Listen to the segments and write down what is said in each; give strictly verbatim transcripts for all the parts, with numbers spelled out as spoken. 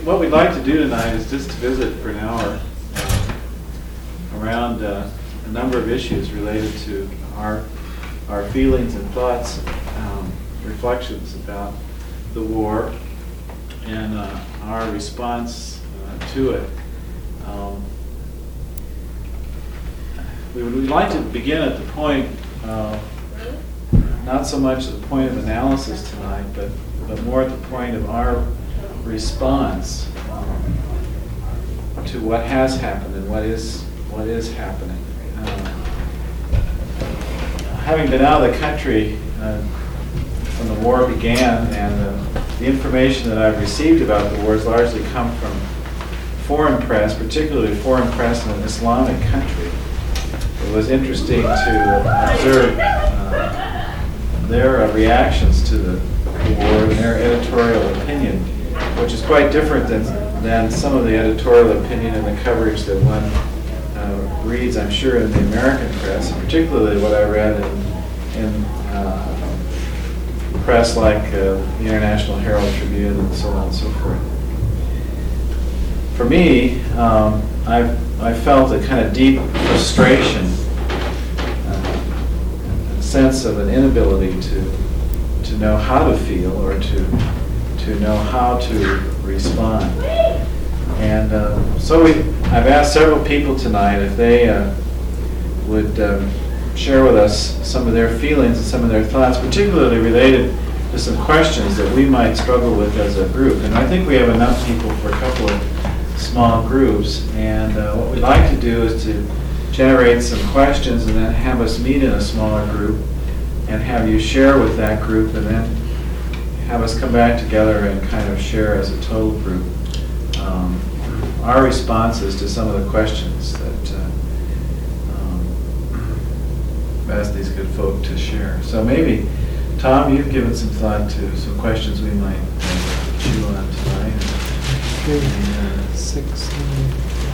what we'd like to do tonight is just to visit for an hour uh, around uh, a number of issues related to our our feelings and thoughts, um, reflections about the war and uh, our response uh, to it. Um, we would we'd like to begin at the point, uh, not so much at the point of analysis tonight, but, but more at the point of our response um, to what has happened and what is what is happening. Um, having been out of the country uh, when the war began, and uh, the information that I've received about the war has largely come from foreign press, particularly foreign press in an Islamic country. It was interesting to observe uh, their uh, reactions to the, the war and their editorial opinion, which is quite different than, than some of the editorial opinion and the coverage that one uh, reads, I'm sure, in the American press, and particularly what I read in, in uh, press like uh, the International Herald Tribune and so on and so forth. For me, um, I've, I felt a kind of deep frustration, uh, a sense of an inability to, to know how to feel or to to know how to respond. And uh, so we, I've asked several people tonight if they uh, would um, share with us some of their feelings and some of their thoughts, particularly related to some questions that we might struggle with as a group. And I think we have enough people for a couple of small groups. And uh, what we'd like to do is to generate some questions and then have us meet in a smaller group and have you share with that group, and then have us come back together and kind of share as a total group um, our responses to some of the questions that uh, um, I've asked these good folk to share. So maybe, Tom, you've given some thought to some questions we might uh, chew on tonight. Three, uh, six, nine.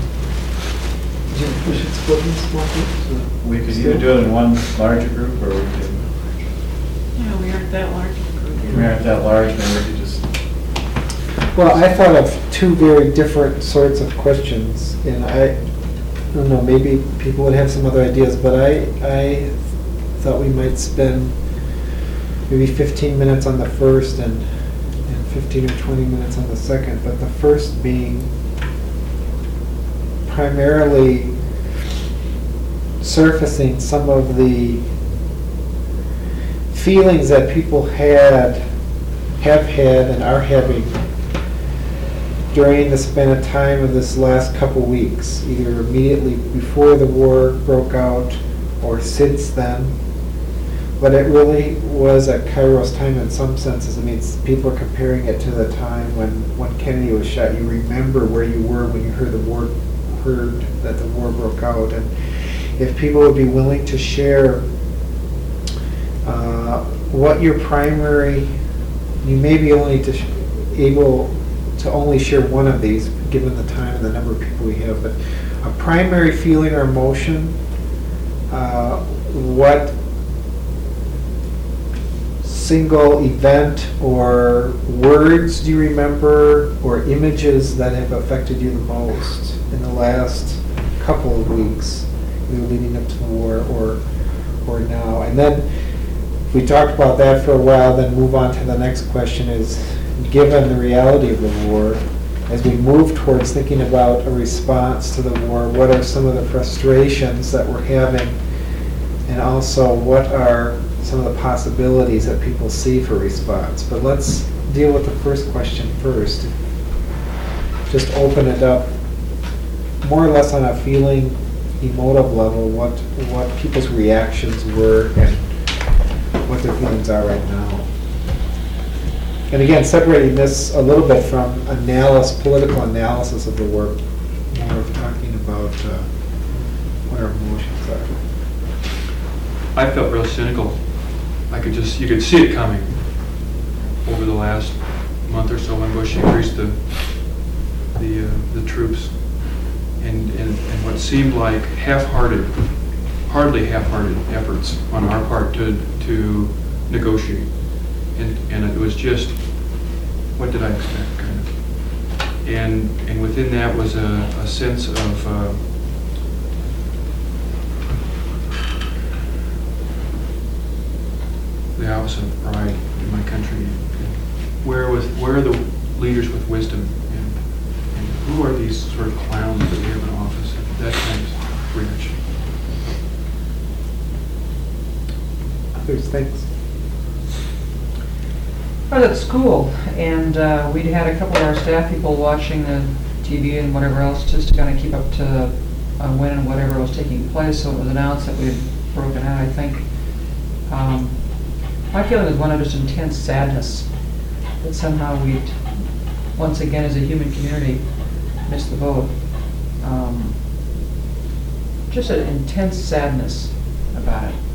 We should split in small groups. We could either do it in one larger group, or we could. Yeah, we aren't that large. We aren't that large, maybe we could just. Well, I thought of two very different sorts of questions, and I, I don't know, maybe people would have some other ideas, but I, I thought we might spend maybe fifteen minutes on the first and, and fifteen or twenty minutes on the second, but the first being primarily surfacing some of the feelings that people had, have had, and are having during the span of time of this last couple weeks, either immediately before the war broke out or since then. But it really was at Kairos time in some senses. I mean, people are comparing it to the time when, when Kennedy was shot. You remember where you were when you heard the war, heard that the war broke out. And if people would be willing to share Uh, what your primary, you may be only to sh- able to only share one of these given the time and the number of people we have, but a primary feeling or emotion, uh, what single event or words do you remember or images that have affected you the most in the last couple of weeks, either leading up to the war or or now. And then we talked about that for a while, then move on to the next question is, given the reality of the war, as we move towards thinking about a response to the war, what are some of the frustrations that we're having, and also what are some of the possibilities that people see for response? But let's deal with the first question first. Just open it up more or less on a feeling, emotive level, what, what people's reactions were and what their feelings are right now. And again, separating this a little bit from analysis, political analysis of the war, more of talking about uh, what our emotions are. I felt real cynical. I could just, you could see it coming over the last month or so when Bush increased the the, uh, the troops, and, and, and what seemed like half-hearted, hardly half-hearted efforts on our part to to negotiate, and and it was just, what did I expect, kind of. And, and within that was a, a sense of uh, the opposite of pride in my country. Where was, where are the leaders with wisdom? And, and who are these sort of clowns that we have in office? That kind of reaction. Others, thanks. I was at school, and uh, we'd had a couple of our staff people watching the T V and whatever else, just to kind of keep up to uh, when and whatever was taking place. So it was announced that we had broken out, I think. Um, my feeling was one of just intense sadness that somehow we'd, once again as a human community, missed the boat. Um, just an intense sadness about it.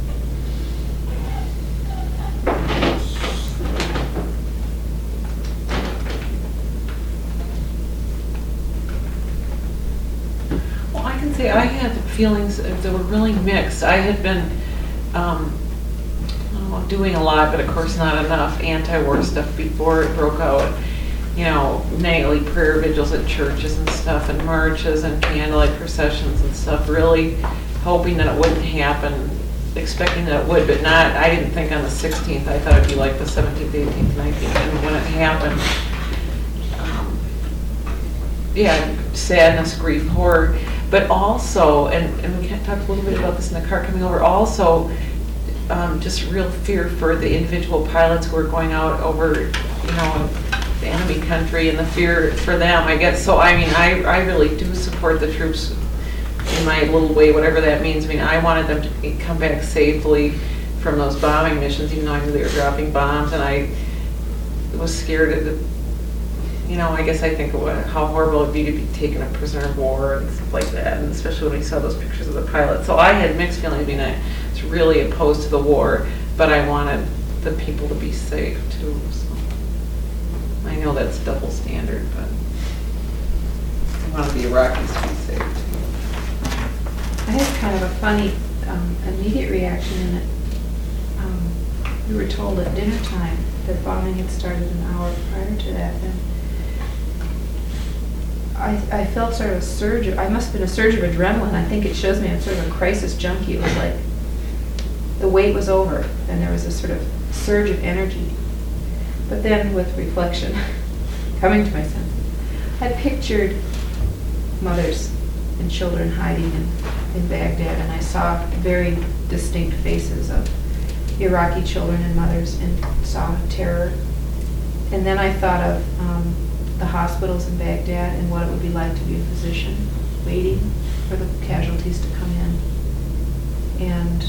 Well, I can say I had feelings that were really mixed. I had been um, I don't know, doing a lot, but of course not enough anti-war stuff before it broke out. You know, nightly prayer vigils at churches and stuff, and marches and candlelight processions and stuff, really hoping that it wouldn't happen, expecting that it would, but not, I didn't think on the sixteenth. I thought it'd be like the seventeenth, eighteenth, nineteenth, and when it happened, um, yeah, sadness, grief, horror, but also, and, and we talked a little bit about this in the car coming over, also um, just real fear for the individual pilots who are going out over, you know, the enemy country, and the fear for them, I guess. So, I mean, I, I really do support the troops in my little way, whatever that means. I mean, I wanted them to come back safely from those bombing missions, even though I knew they were dropping bombs, and I was scared of the, you know, I guess I think of what, how horrible it would be to be taken a prisoner of war and stuff like that, and especially when we saw those pictures of the pilot. So I had mixed feelings. I mean, I was really opposed to the war, but I wanted the people to be safe too. So I know that's double standard, but I wanted the Iraqis to be safe too. I had kind of a funny um, immediate reaction in that um, we were told at dinner time that bombing had started an hour prior to that. And I, I felt sort of a surge of, I must have been a surge of adrenaline. I think it shows me I'm sort of a crisis junkie. It was like the wait was over and there was a sort of surge of energy. But then with reflection, coming to my senses, I pictured mothers and children hiding in, in Baghdad, and I saw very distinct faces of Iraqi children and mothers, and saw terror. And then I thought of um, the hospitals in Baghdad and what it would be like to be a physician waiting for the casualties to come in. And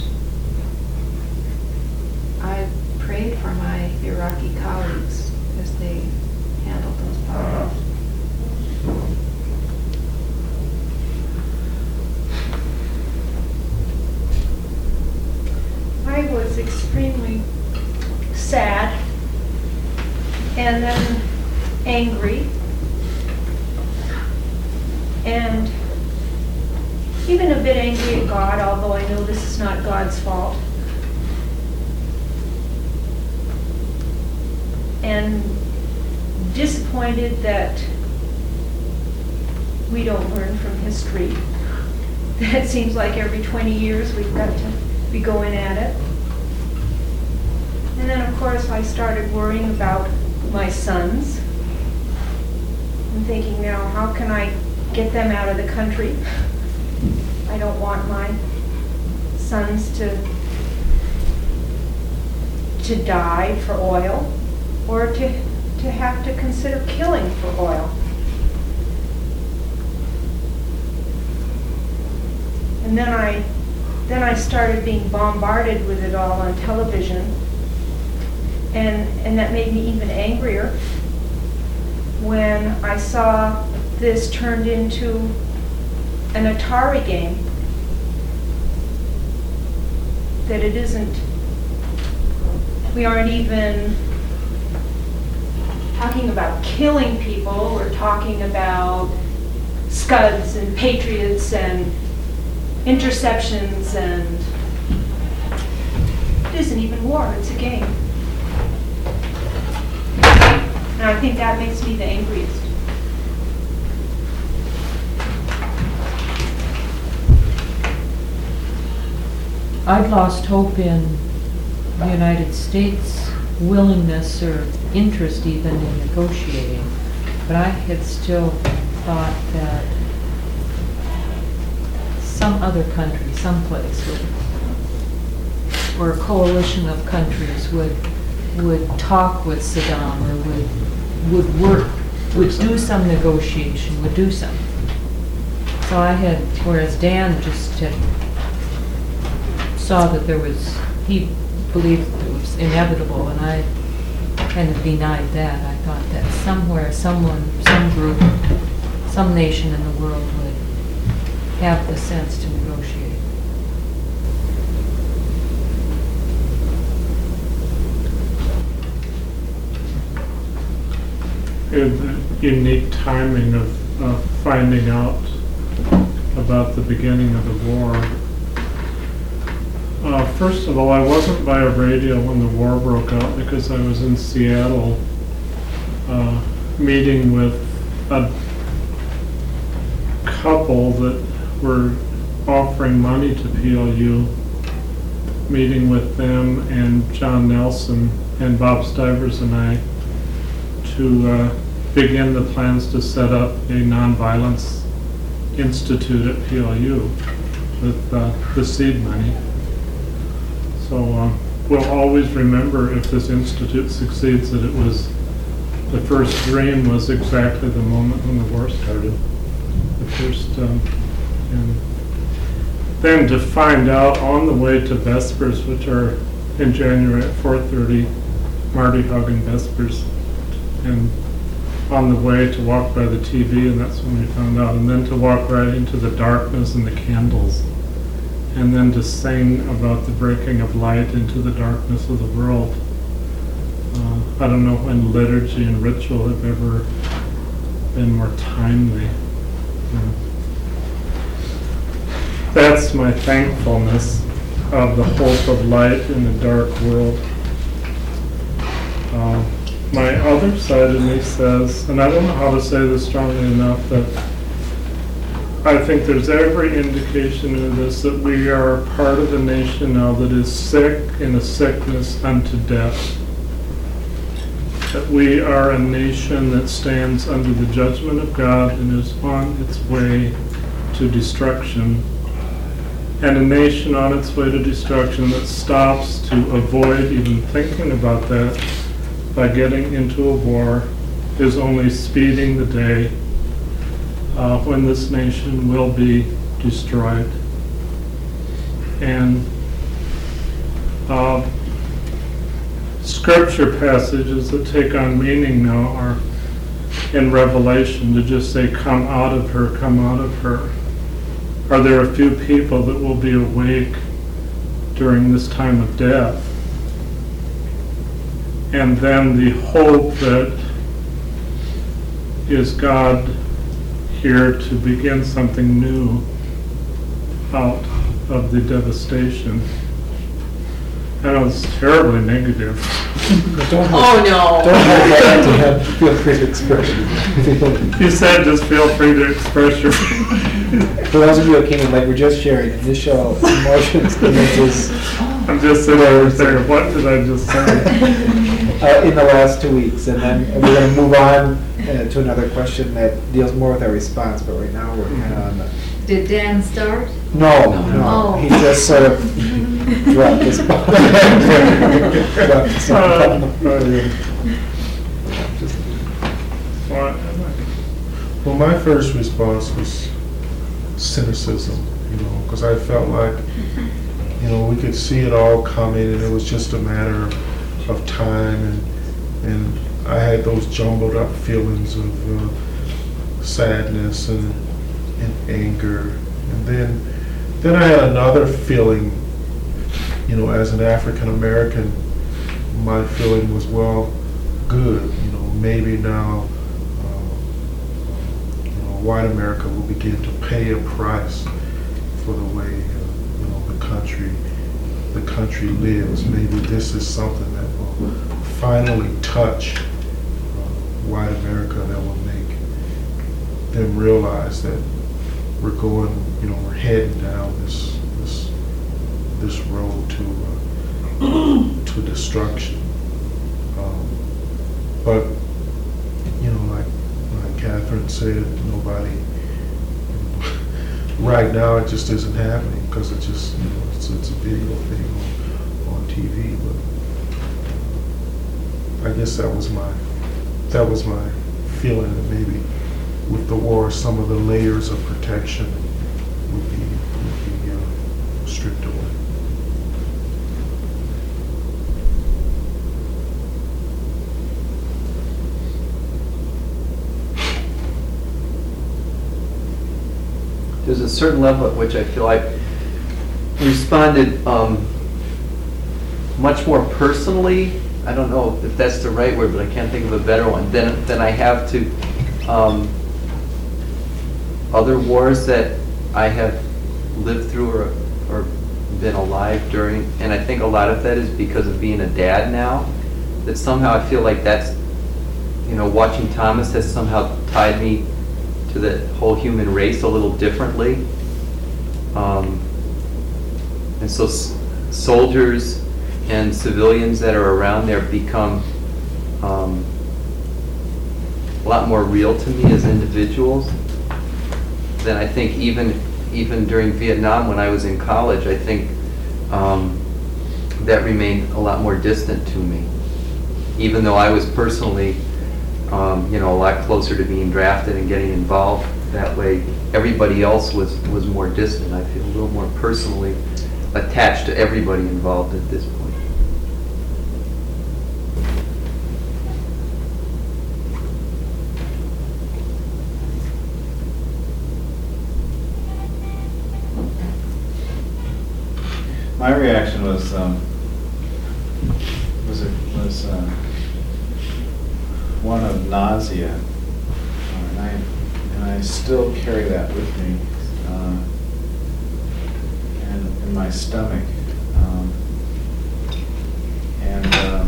I prayed for my Iraqi colleagues as they handled those bombs. I was extremely sad and then angry and even a bit angry at God, although I know this is not God's fault. And disappointed that we don't learn from history. That it seems like every twenty years we've got to be going at it. And then of course I started worrying about my sons. I'm thinking now, how can I get them out of the country? I don't want my sons to to die for oil, or to, to have to consider killing for oil. And then I then I started being bombarded with it all on television, and and that made me even angrier when I saw this turned into an Atari game. That it isn't, we aren't even talking about killing people, we're talking about scuds and patriots and interceptions, and it isn't even war, it's a game. And I think that makes me the angriest. I'd lost hope in the United States' willingness or interest even in negotiating. But I had still thought that some other country, someplace, would, or a coalition of countries would, would talk with Saddam or would, would work, would do some negotiation, would do something. So I had, whereas Dan just had saw that there was, he believed it was inevitable, and I kind of denied that. I thought that somewhere, someone, some group, some nation in the world would have the sense to negotiate. The unique timing of, of finding out about the beginning of the war. Uh, first of all, I wasn't by a radio when the war broke out because I was in Seattle uh, meeting with a couple that were offering money to P L U, meeting with them and John Nelson and Bob Stivers and I to uh, begin the plans to set up a nonviolence institute at P L U with uh, the seed money. So uh, we'll always remember, if this institute succeeds, that it was, the first dream was exactly the moment when the war started. The first, um, and then to find out on the way to Vespers, which are in January at four thirty, Marty Hug and Vespers, and on the way to walk by the T V, and that's when we found out, and then to walk right into the darkness and the candles, and then to sing about the breaking of light into the darkness of the world. Uh, I don't know when liturgy and ritual have ever been more timely. Uh, that's my thankfulness of the hope of light in a dark world. Uh, my other side of me says, and I don't know how to say this strongly enough, that I think there's every indication in this that we are part of a nation now that is sick in a sickness unto death. That we are a nation that stands under the judgment of God and is on its way to destruction. And a nation on its way to destruction that stops to avoid even thinking about that by getting into a war is only speeding the day Uh, when this nation will be destroyed. And uh, scripture passages that take on meaning now are in Revelation, to just say, come out of her, come out of her. Are there a few people that will be awake during this time of death? And then the hope that is God here to begin something new out of the devastation. I know it's terribly negative. Don't Oh, hold- no. Don't hold that to him. Feel free to express it. You said just feel free to express your... For those of you who came in late, we're just sharing initial emotions, images, I'm just sitting there saying, what did I just say? uh, in the last two weeks. And then we're going to move on uh, to another question that deals more with our response, but right now we're kind of on the... Did Dan start? No, no, Oh. he just sort of dropped his ball. Dropped his ball. Well, my first response was cynicism, you know, because I felt like, you know, we could see it all coming, and it was just a matter of time, and and I had those jumbled up feelings of uh, sadness and and anger, and then then I had another feeling, you know, as an African American, my feeling was, well, good, you know, maybe now white America will begin to pay a price for the way uh, you know the country the country lives. Maybe this is something that will finally touch uh, white America, that will make them realize that we're going, you know, we're heading down this this this road to uh, to destruction. Um, but you know, like like Catherine said, nobody. Right now, it just isn't happening because it just you know it's, it's a video thing on, on T V. But I guess that was my that was my feeling that maybe with the war, some of the layers of protection would be would be uh, stripped away. There's a certain level at which I feel I responded um, much more personally. I don't know if that's the right word, but I can't think of a better one, than, than I have to um, other wars that I have lived through or, or been alive during. And I think a lot of that is because of being a dad now, that somehow I feel like that's, you know, watching Thomas has somehow tied me to the whole human race a little differently. Um, and so s- soldiers and civilians that are around there become um, a lot more real to me as individuals than I think even even during Vietnam when I was in college. I think um, that remained a lot more distant to me, even though I was personally Um, you know, a lot closer to being drafted and getting involved that way. Everybody else was, was more distant. I feel a little more personally attached to everybody involved at this point. My reaction was, um, was, it, was uh, one of nausea, uh, and I and I still carry that with me, uh, and in my stomach, um, and um,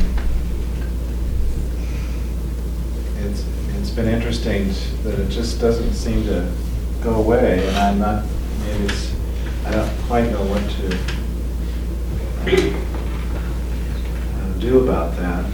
it's it's been interesting that it just doesn't seem to go away, and I'm not maybe it's I don't quite know what to uh, do about that.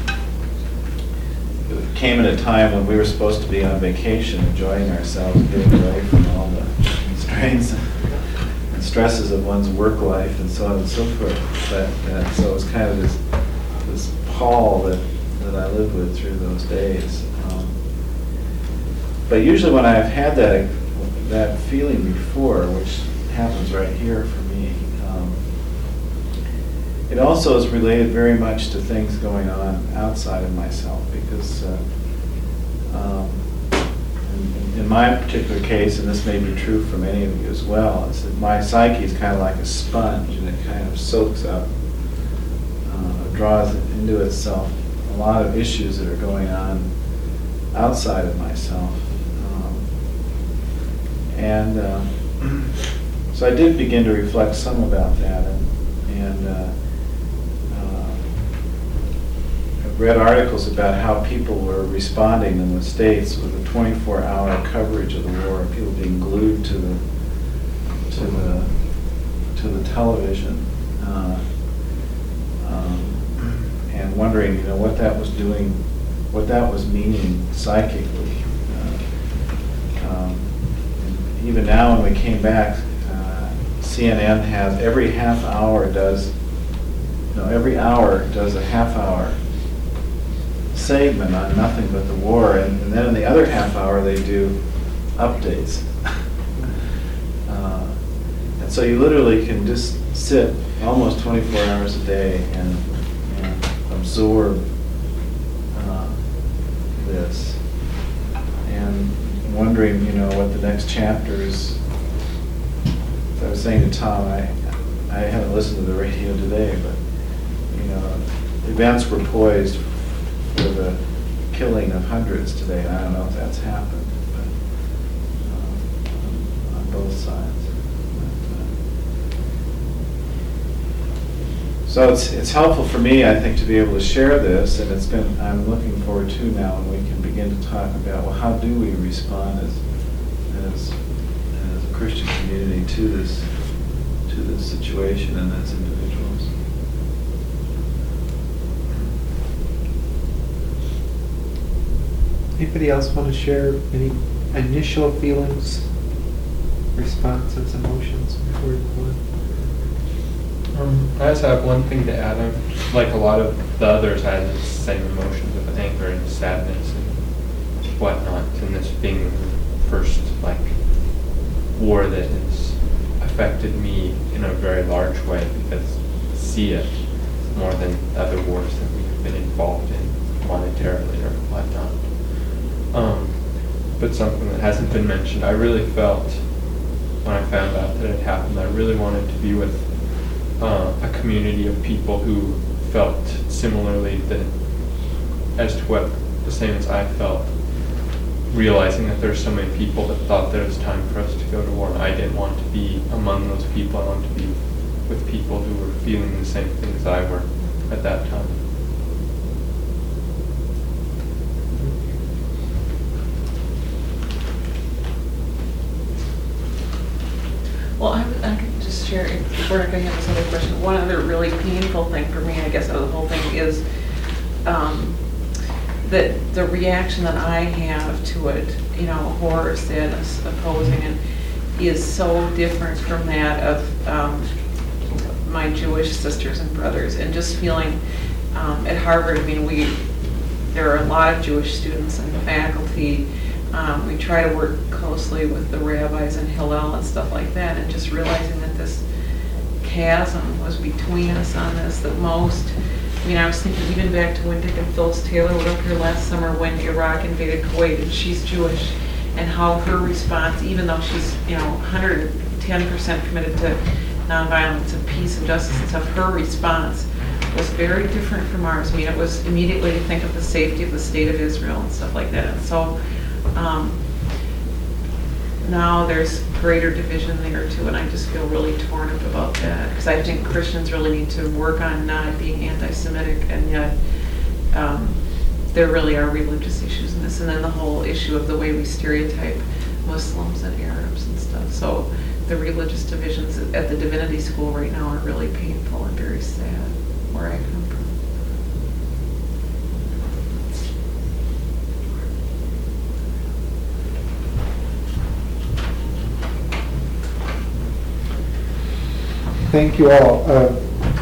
It came at a time when we were supposed to be on vacation, enjoying ourselves, getting away from all the constraints and stresses of one's work life and so on and so forth. But, uh, so it was kind of this this pall that, that I lived with through those days. Um, but usually when I've had that that feeling before, which happens right here for me, um, it also is related very much to things going on outside of myself, because uh, um, in, in my particular case, and this may be true for many of you as well, is that my psyche is kind of like a sponge, and it kind of soaks up, uh, draws into itself a lot of issues that are going on outside of myself. Um, and uh, so I did begin to reflect some about that, and, and uh, read articles about how people were responding in the States with a twenty-four hour coverage of the war, people being glued to the to the to the television, uh, um, and wondering, you know, what that was doing, what that was meaning psychically. Uh, um, even now, when we came back, uh, C N N has every half hour does, you know, every hour does a half hour segment on nothing but the war, and, and then in the other half hour they do updates. uh, and so you literally can just sit almost twenty-four hours a day and, and absorb uh, this, and wondering, you know, what the next chapter is. As I was saying to Tom, I I haven't listened to the radio today, but you know, events were poised for the killing of hundreds today. I don't know if that's happened, but uh, on both sides. But, uh, so it's it's helpful for me, I think, to be able to share this, and it's been. I'm looking forward to now when we can begin to talk about, well, how do we respond as as as a Christian community to this to the situation and as individuals. Anybody else want to share any initial feelings, responses, emotions before we move on? Um, I just have one thing to add on. Like a lot of the others, I had the same emotions of anger and sadness and whatnot. And this being the first like war that has affected me in a very large way, because I see it more than other wars that we've been involved in monetarily or whatnot. Um, but something that hasn't been mentioned, I really felt when I found out that it happened, I really wanted to be with uh, a community of people who felt similarly that, as to what the same as I felt, realizing that there's so many people that thought that it was time for us to go to war. And I didn't want to be among those people. I wanted to be with people who were feeling the same things I were at that time. Well, I, would- I could just share, if we're not going to have this other question, one other really painful thing for me, I guess, out of the whole thing is um, that the reaction that I have to it, you know, horror, sadness, opposing it, is so different from that of um, my Jewish sisters and brothers, and just feeling um, at Harvard, I mean, we, there are a lot of Jewish students and faculty. Um, we try to work closely with the rabbis and Hillel and stuff like that, and just realizing that this chasm was between us on this, that most, I mean, I was thinking even back to when Dick and Phyllis Taylor were up here last summer when Iraq invaded Kuwait, and she's Jewish, and how her response, even though she's, you know, one hundred ten percent committed to nonviolence and peace and justice and stuff, her response was very different from ours. I mean, it was immediately to think of the safety of the state of Israel and stuff like that. And so um, now there's greater division there too, and I just feel really torn up about that, because I think Christians really need to work on not being anti-Semitic, and yet um, there really are religious issues in this, and then the whole issue of the way we stereotype Muslims and Arabs and stuff. So the religious divisions at the Divinity School right now are really painful and very sad, where I come from. Thank you all. Uh,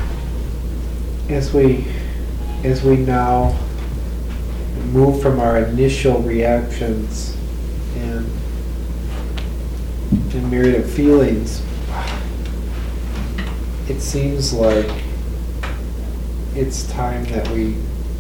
As we, as we now move from our initial reactions and, and myriad of feelings, it seems like it's time that we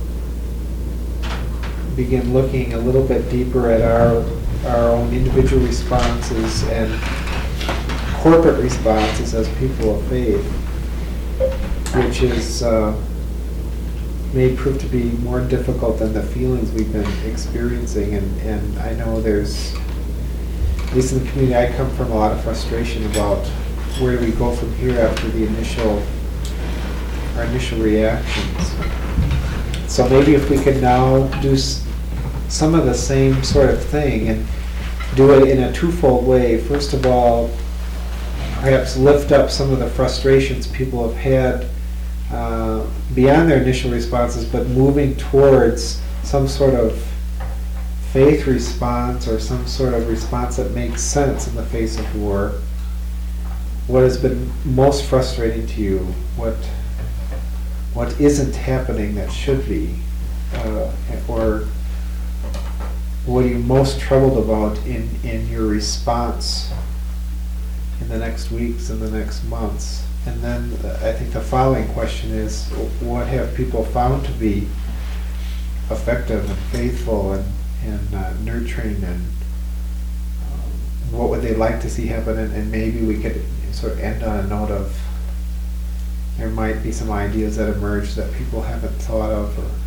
begin looking a little bit deeper at our, our own individual responses and corporate responses as people of faith, which is uh, may prove to be more difficult than the feelings we've been experiencing. And, and I know there's, at least in the community I come from, a lot of frustration about where do we go from here after the initial, our initial reactions. So maybe if we could now do s- some of the same sort of thing and do it in a twofold way. First of all, perhaps lift up some of the frustrations people have had uh, beyond their initial responses, but moving towards some sort of faith response or some sort of response that makes sense in the face of war. What has been most frustrating to you? What what isn't happening that should be? Uh, or what are you most troubled about in, in your response in the next weeks and the next months? And then uh, I think the following question is, what have people found to be effective and faithful and, and uh, nurturing, and um, what would they like to see happen? And, and maybe we could sort of end on a note of, there might be some ideas that emerge that people haven't thought of, or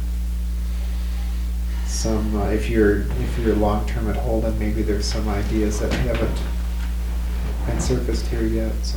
some, uh, if you're if you're long-term at Holden, maybe there's some ideas that haven't been surfaced here yet. So,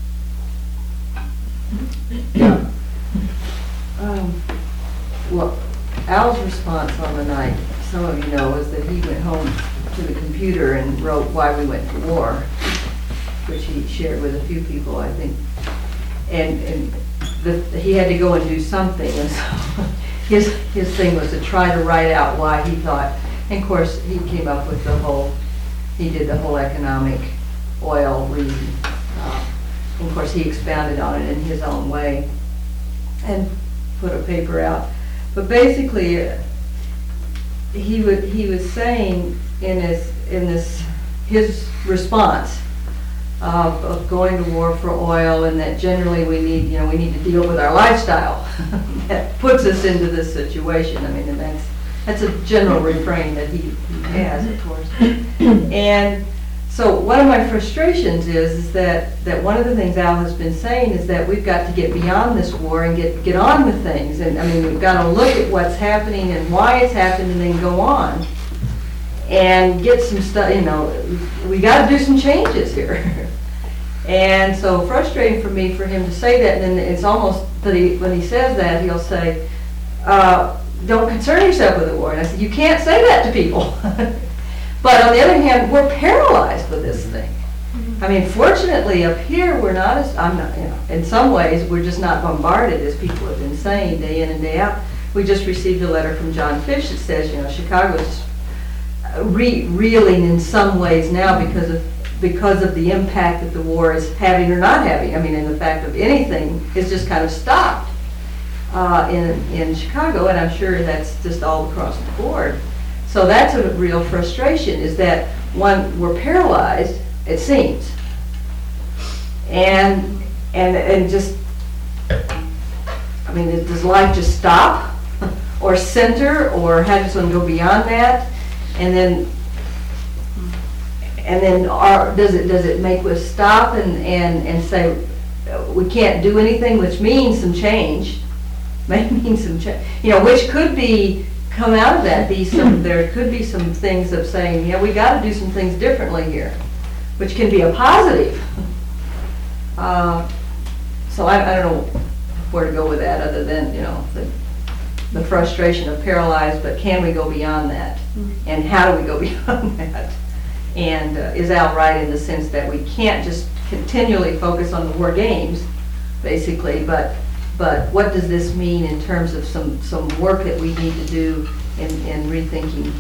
yeah. Um, well, Al's response on the night, some of you know, is that he went home to the computer and wrote why we went to war. which he shared with a few people, I think. And, and the, he had to go and do something, and so his, his thing was to try to write out why he thought, and of course, he came up with the whole, he did the whole economic oil read. Uh, and of course, he expounded on it in his own way and put a paper out. But basically, uh, he would, he was saying in his, in this, his response of, of going to war for oil, and that generally we need, you know, we need to deal with our lifestyle that puts us into this situation. I mean, and that's, that's a general refrain that he, he has, of course. And so one of my frustrations is, is that, that one of the things Al has been saying is that we've got to get beyond this war and get, get on with things. And I mean, we've got to look at what's happening and why it's happened and then go on and get some stuff, you know, we got to do some changes here. And so frustrating for me for him to say that, and then it's almost that he, when he says that, he'll say, uh, don't concern yourself with the war. And I said, you can't say that to people. But on the other hand, we're paralyzed with this thing. I mean, fortunately up here, we're not as, I'm not, you know, in some ways, we're just not bombarded as people have been saying day in and day out. We just received a letter from John Fish that says, you know, Chicago's re reeling in some ways now because of because of the impact that the war is having or not having. I mean, in the fact of anything, it's just kind of stopped uh, in, in Chicago, and I'm sure that's just all across the board. So that's a real frustration, is that, one, we're paralyzed, it seems. And, and, and just, I mean, does life just stop? Or center, or how does one go beyond that? And then, and then are, does it does it make us stop and, and, and say we can't do anything, which means some change, may mean some change, you know, which could be, come out of that, be some, there could be some things of saying, yeah, we got to do some things differently here, which can be a positive. Uh, so I, I don't know where to go with that other than, you know, the, the frustration of paralyzed, but can we go beyond that? And how do we go beyond that? And uh, is Al right in the sense that we can't just continually focus on the war games, basically, but but what does this mean in terms of some, some work that we need to do in, in rethinking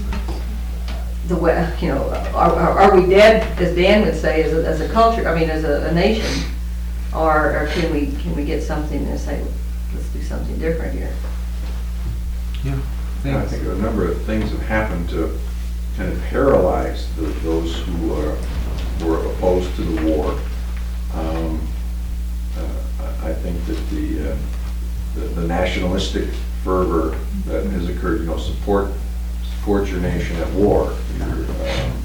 the way, you know, are, are, are we dead, as Dan would say, as a, as a culture, I mean, as a, a nation, or, or can we can we get something and say, let's do something different here? Yeah. Yeah, I think a number of things have happened to kind of paralyze the, those who are, were opposed to the war. Um, uh, I I think that the, uh, the the nationalistic fervor that has occurred, you know, support support your nation at war. You're um,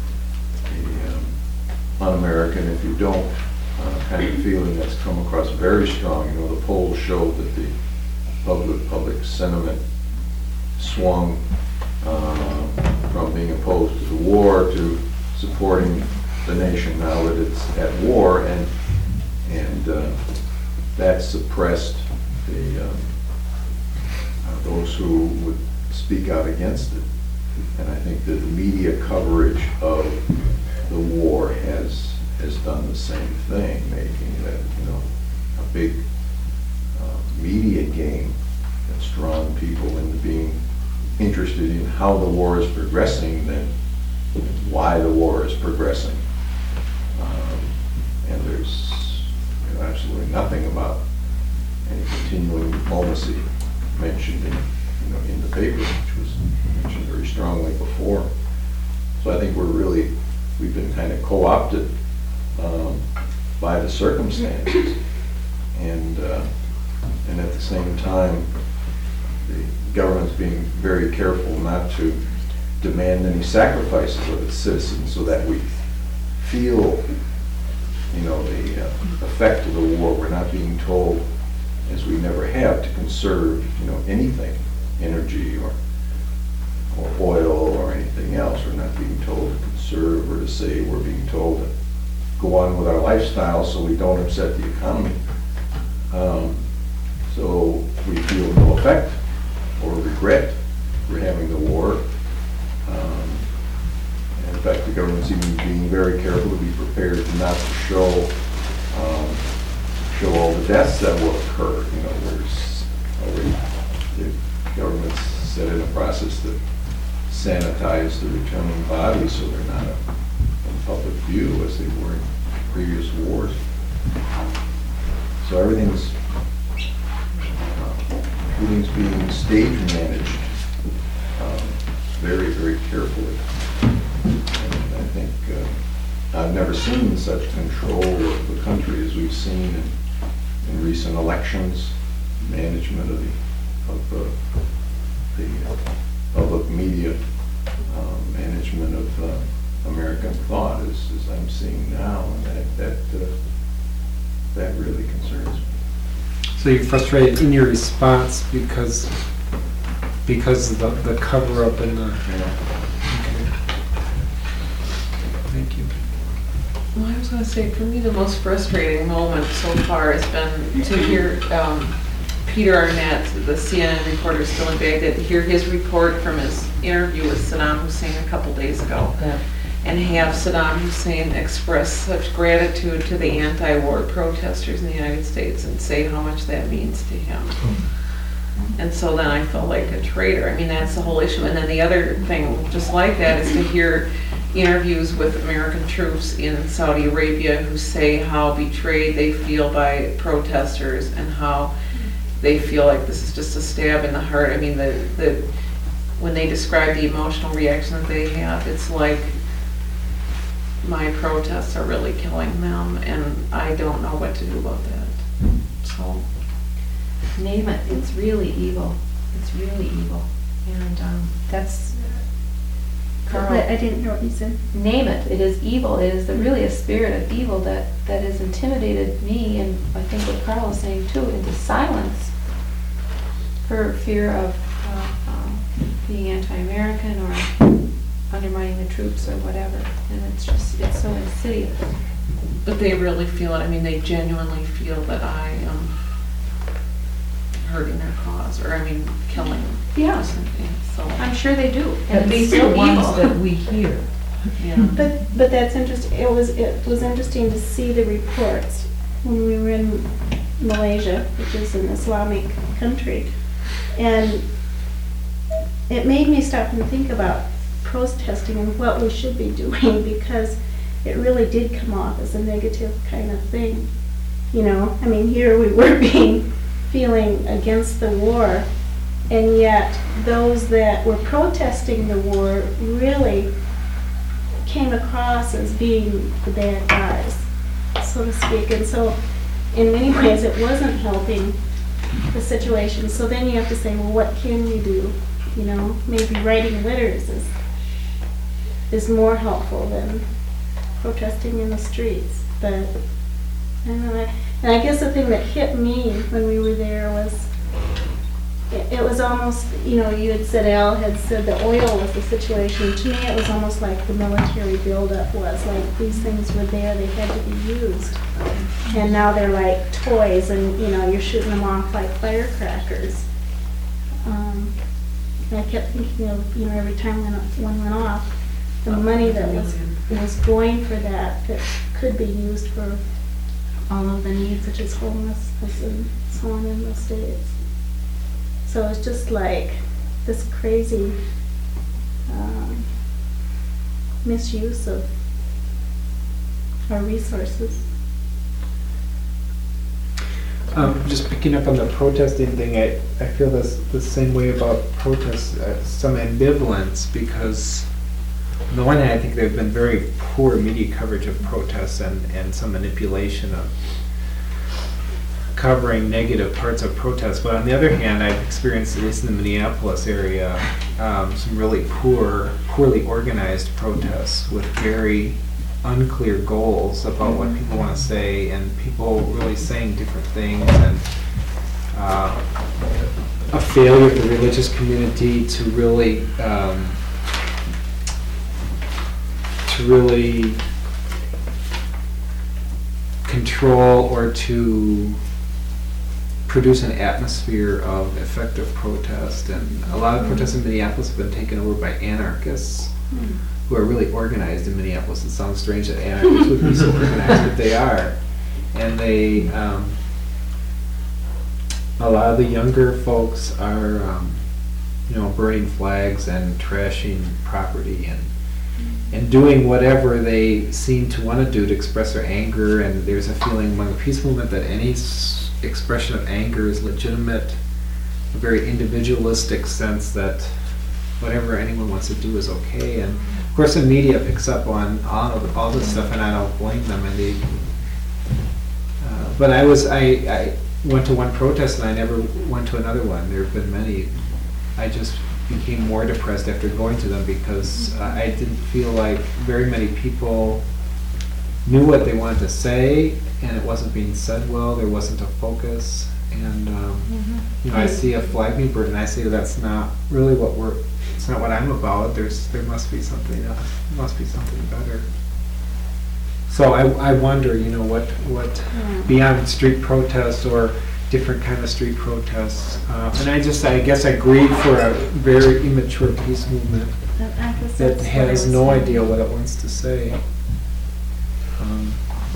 a, um, un-American if you don't. Uh, kind of feeling that's come across very strong. You know, the polls showed that the public public sentiment swung uh, from being opposed to the war to supporting the nation now that it's at war, and and uh, that suppressed the um, uh, those who would speak out against it. And I think that the media coverage of the war has has done the same thing, making it, you know, a big uh, media game that's drawn people into being interested in how the war is progressing than why the war is progressing. Um, and there's, you know, absolutely nothing about any continuing diplomacy mentioned in, you know, in the paper, which was mentioned very strongly before. So I think we're really, we've been kind of co-opted um, by the circumstances, and uh, and at the same time, the government's being very careful not to demand any sacrifices of its citizens, so that we feel, you know, the uh, effect of the war. We're not being told, as we never have, to conserve, you know, anything, energy or or oil or anything else. We're not being told to conserve or to save. We're being told to go on with our lifestyle so we don't upset the economy. Um, so we feel no effect or regret for having the war. Um, and In fact, the government's even being very careful to be prepared not to show, um, show all the deaths that will occur. You know, there's already, the government's set in a process to sanitize the returning bodies so they're not in public view as they were in previous wars. So everything's, uh, everything's being stage managed um, very, very carefully. And I think uh, I've never seen such control of the country as we've seen in, in recent elections, management of the, of the, the uh, public media, um, management of uh, American thought as, as I'm seeing now, and that, that, uh, that really concerns me. So you're frustrated in your response because, because of the, the cover-up and the... Yeah. Okay. Thank you. Well, I was gonna say, for me, the most frustrating moment so far has been to hear um, Peter Arnett, the C N N reporter still in Baghdad, to hear his report from his interview with Saddam Hussein a couple days ago. Yeah. And have Saddam Hussein express such gratitude to the anti-war protesters in the United States and say how much that means to him. And so then I felt like a traitor. I mean, that's the whole issue. And then the other thing, just like that, is to hear interviews with American troops in Saudi Arabia who say how betrayed they feel by protesters and how they feel like this is just a stab in the heart. I mean, the, the when they describe the emotional reaction that they have, it's like my protests are really killing them, and I don't know what to do about that. So, Name it, it's really evil. It's really evil. And um, that's, Carl, I didn't hear what you said. name it, it is evil. It is the, really a spirit of evil that, that has intimidated me, and I think what Carl is saying too, into silence for fear of uh, um, being anti-American or undermining the troops or whatever. And it's just, it's so insidious. but they really feel it. I mean, they genuinely feel that I am hurting their cause, or I mean, killing Yeah. something. So I'm sure they do. At And least it's the so ones evil. that we hear. yeah. But, but that's interesting, it was, it was interesting to see the reports when we were in Malaysia, which is an Islamic country. And it made me stop and think about protesting and what we should be doing, because it really did come off as a negative kind of thing. You know, I mean, here we were being, feeling against the war, and yet those that were protesting the war really came across as being the bad guys, so to speak. And so in many ways it wasn't helping the situation. So then you have to say, well, what can we do? You know, maybe writing letters is is more helpful than protesting in the streets. But I don't know. And I guess the thing that hit me when we were there was, it, it was almost, you know, you had said, Al had said the oil was the situation. To me, it was almost like the military buildup was, like these things were there, they had to be used. And now they're like toys, and, you know, you're shooting them off like firecrackers. Um, and I kept thinking of, you know, every time when one went off, the money that was, was going for that, that could be used for all of the needs, such as homelessness and so on in the States. So it's just like this crazy um, misuse of our resources. Um, just picking up on the protesting thing, I, I feel this the same way about protests, uh, some ambivalence, because on the one hand, I think there have been very poor media coverage of protests and, and some manipulation of covering negative parts of protests. But on the other hand, I've experienced, at least in the Minneapolis area, um, some really poor, poorly organized protests with very unclear goals about what people want to say, and people really saying different things, and uh, a failure of the religious community to really um, to really control or to produce an atmosphere of effective protest. And a lot of protests in Minneapolis have been taken over by anarchists who are really organized in Minneapolis. It sounds strange that anarchists would be so organized, but they are. And they, um, a lot of the younger folks are, um, you know, burning flags and trashing property and and doing whatever they seem to want to do to express their anger. And there's a feeling among the peace movement that any s- expression of anger is legitimate, a very individualistic sense that whatever anyone wants to do is okay. And of course the media picks up on all of all this stuff, and I don't blame them. And they, uh, but I was I, I went to one protest and I never went to another one. There have been many. I just became more depressed after going to them because uh, I didn't feel like very many people knew what they wanted to say, and it wasn't being said well. There wasn't a focus, and um, Mm-hmm. you know, I see a flag being burned, and I say that's not really what we're. It's not what I'm about. There's there must be something else. There must be something better. So I I wonder, you know, what what beyond street protests or different kind of street protests. Uh, and I just, I guess I grieve for a very immature peace movement That- I guess that that's what I has was no saying. idea what it wants to say. Um,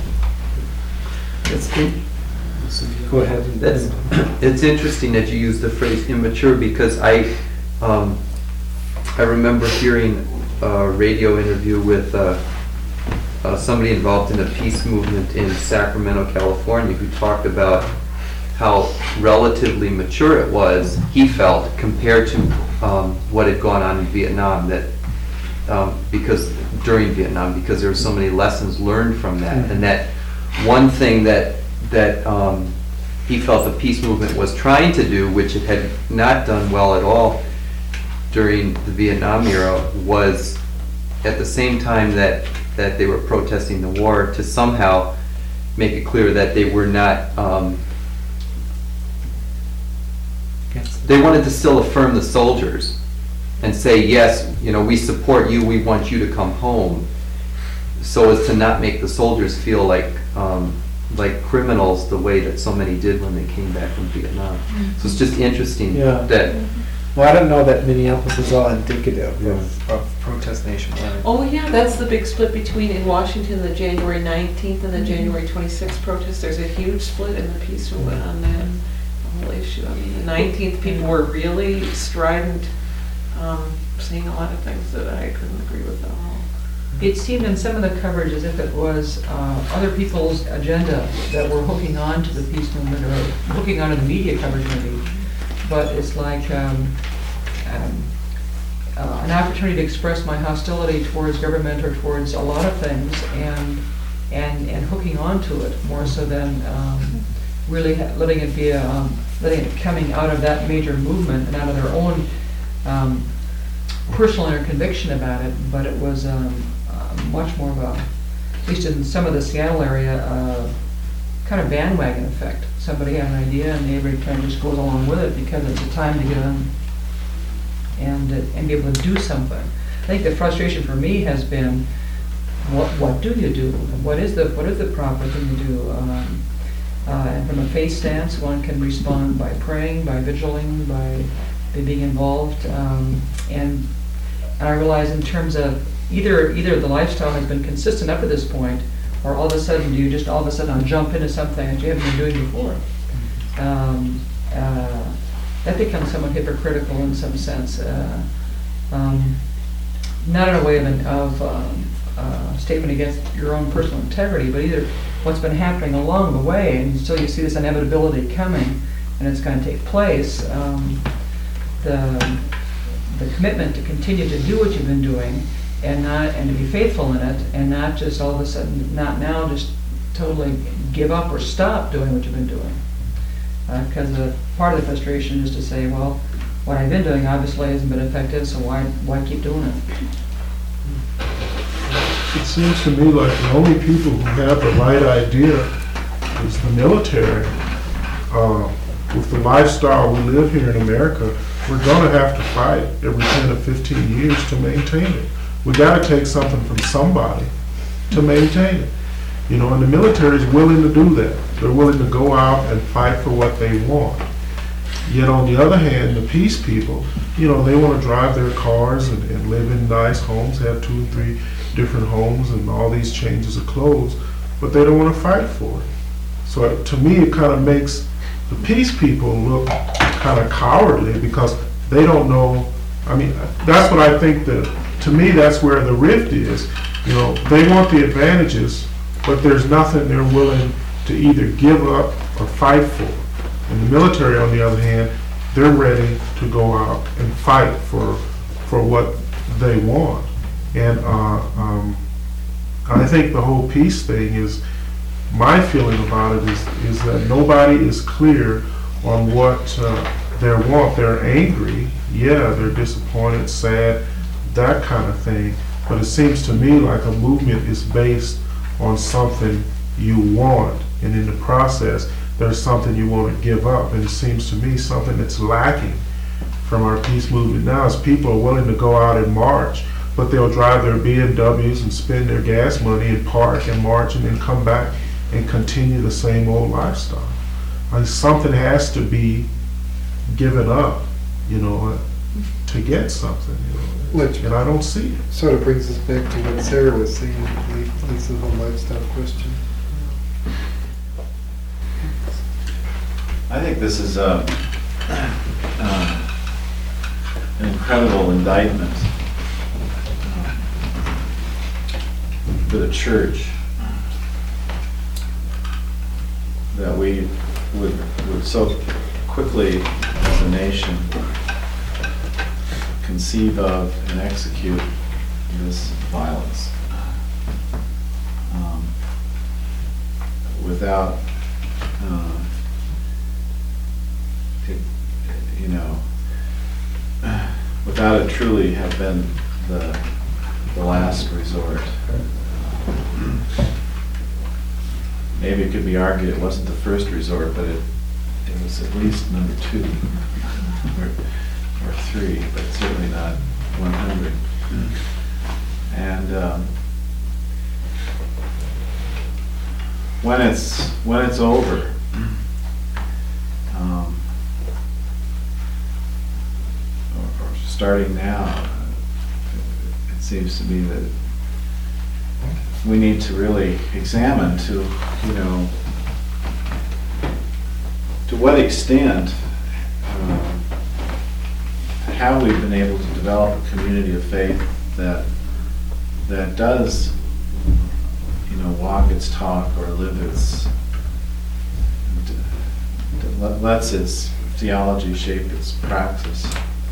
it's, go ahead. and- That's, it's interesting that you use the phrase immature, because I, um, I remember hearing a radio interview with uh, uh, somebody involved in the peace movement in Sacramento, California, who talked about how relatively mature it was, he felt, compared to um, what had gone on in Vietnam, that um, because during Vietnam, because there were so many lessons learned from that, and that one thing that that um, he felt the peace movement was trying to do, which it had not done well at all during the Vietnam era, was at the same time that that they were protesting the war, to somehow make it clear that they were not. Um, They wanted to still affirm the soldiers and say, yes, you know, we support you, we want you to come home, so as to not make the soldiers feel like um, like criminals the way that so many did when they came back from Vietnam. So it's just interesting Yeah. that. Well, I don't know that Minneapolis is all indicative of, of protest nationwide. Oh, yeah, that's the big split between, in Washington, the January nineteenth and the January twenty-sixth protests. There's a huge split in the peace movement on that whole issue. I mean, the nineteenth, people were really strident, um, saying a lot of things that I couldn't agree with at all. It seemed in some of the coverage as if it was uh, other people's agenda that were hooking on to the peace movement, or hooking onto the media coverage maybe. But it's like um, um, uh, an opportunity to express my hostility towards government or towards a lot of things, and and and hooking onto it more so than um, really ha- letting it be a, um, letting it coming out of that major movement and out of their own um, personal inner conviction about it. But it was um, uh, much more of a, at least in some of the Seattle area, uh, kind of bandwagon effect. Somebody had an idea and everybody kind of just goes along with it because it's a time to get on and uh, and be able to do something. I think the frustration for me has been, what what do you do? What is the what is the proper thing to do? Um, uh, and from a faith stance, one can respond by praying, by vigiling, by, by being involved. Um, and and I realize in terms of either either the lifestyle has been consistent up to this point, or all of a sudden you just all of a sudden jump into something that you haven't been doing before. Um, uh, that becomes somewhat hypocritical in some sense. Uh, um, not in a way of, an, of um, uh, statement against your own personal integrity, but either what's been happening along the way, and still you see this inevitability coming, and it's going to take place. Um, the the commitment to continue to do what you've been doing, and not and to be faithful in it, and not just all of a sudden, not now, just totally give up or stop doing what you've been doing. Because uh, part of the frustration is to say, well, what I've been doing obviously hasn't been effective, so why why keep doing it? It seems to me like the only people who have the right idea is the military. Uh, with the lifestyle we live here in America, we're going to have to fight every ten or fifteen years to maintain it. We got to take something from somebody to maintain it. You know, and the military is willing to do that. They're willing to go out and fight for what they want. Yet on the other hand, the peace people, you know, they want to drive their cars and, and live in nice homes, have two and three different homes and all these changes of clothes, but they don't want to fight for it. So uh, to me, it kind of makes the peace people look kind of cowardly because they don't know. I mean, that's what I think that, to me, that's where the rift is. You know, they want the advantages, but there's nothing they're willing to either give up or fight for. And the military, on the other hand, they're ready to go out and fight for for what they want. And uh, um, I think the whole peace thing is, my feeling about it is, is that nobody is clear on what uh, they want. They're angry, yeah, they're disappointed, sad, that kind of thing. But it seems to me like a movement is based on something you want, and in the process, there's something you want to give up. And it seems to me something that's lacking from our peace movement now is people are willing to go out and march, but they'll drive their B M Ws and spend their gas money and park and march and then come back and continue the same old lifestyle. I mean, something has to be given up, you know, to get something, you know, Which and I don't see it. sort of brings us back to what Sarah was saying, at least the whole lifestyle question. I think this is a, uh, an incredible indictment uh, for the church that we would, would so quickly, as a nation, conceive of and execute this violence um, without uh, it, you know, without it truly have been the, the last resort. Maybe it could be argued it wasn't the first resort, but it, it was at least number two or, or three, but certainly not one hundred. And um, when it's when it's over, um, or, or starting now, it, it seems to me that we need to really examine to, you know, to what extent uh, how we've been able to develop a community of faith that that does, you know, walk its talk or live its, that lets its theology shape its praxis.